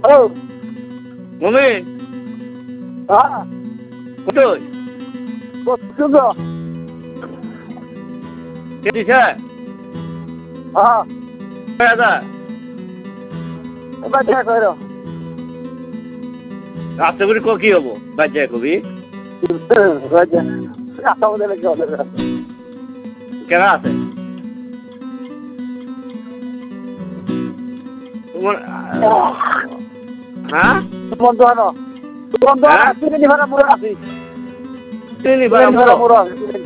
Hello মুমিন হ্যাঁ কোথায় শুনছো কে দিছে হ্যাঁ দাদা এবার দেখা করো রাস্তা করে কি হবো বাচ্চা কবি রাস্তা মধ্যে লেগে হবে কেনা আছে তোমার হ্যাঁ বন্ধ হানো বন্ধ হ্যাঁ? তিন ভাড়া পুরো আছি চিনি ভাড়া ভাড়া পুরো আছে